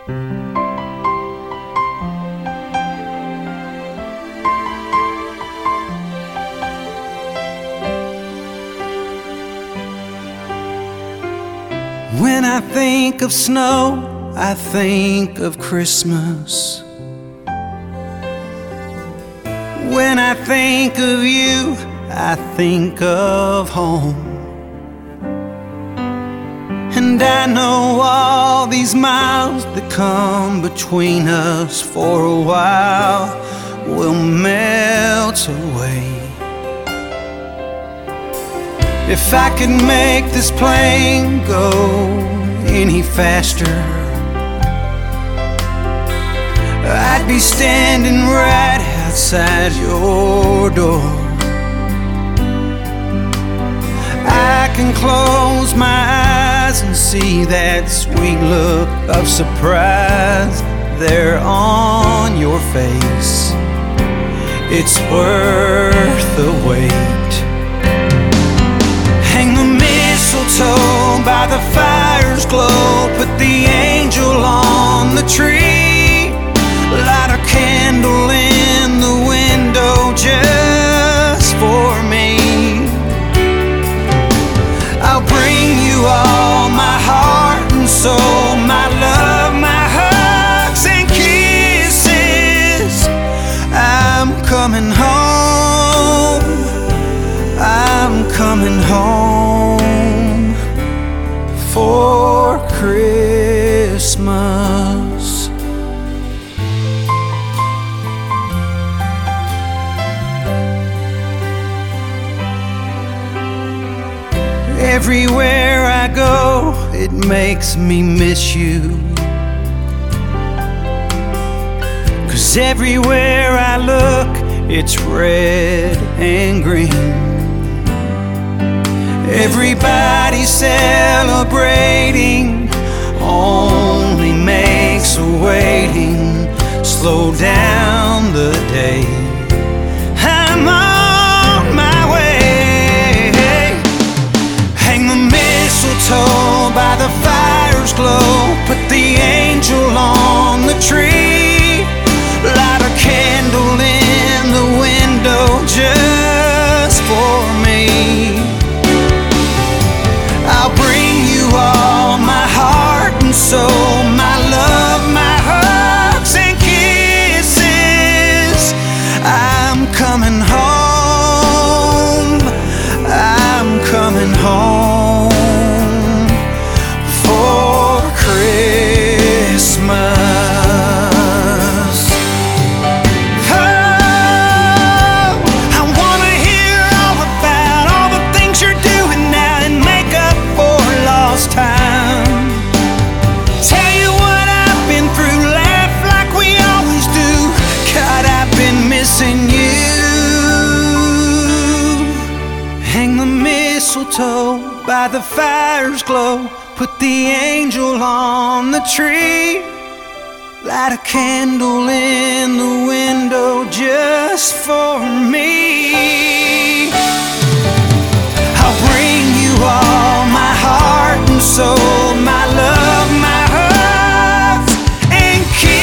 When I think of snow, I think of Christmas. When I think of you, I think of home. And I know all these miles that come between us for a while will melt away. If I could make this plane go any faster, I'd be standing right outside your door. I can close my eyes and see that sweet look of surprise there on your face. It's worth the wait. Hang the mistletoe by the fire's glow, put the angel on the tree, light a candle in the window just for me. I'll bring you all my heart and soul, my love, my hugs and kisses. I'm coming home, I'm coming home for Christmas. Everywhere I go, it makes me miss you. 'Cause everywhere I look, it's red and green. Everybody celebrating only makes a waiting slow down the day. I'm on my way. Hang the mistletoe by the fire's glow, put the angel on the tree, light a candle in the window just for me. I'll bring you all my heart and soul, my love, my hugs and kisses. I'm coming home, I'm coming home for Christmas. Oh, I wanna hear all about all the things you're doing now and make up for lost time. Tell you what I've been through, laugh like we always do. God, I've been missing you. Hang the mistletoe by the fire's glow, put the angel on the tree, light a candle in the window just for me. I'll bring you all my heart and soul, my love, my hugs and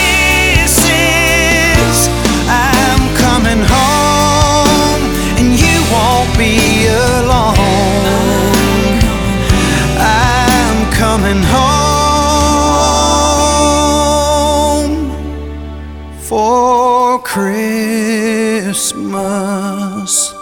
kisses. I'm coming home and you won't be alone. I'm coming home for Christmas.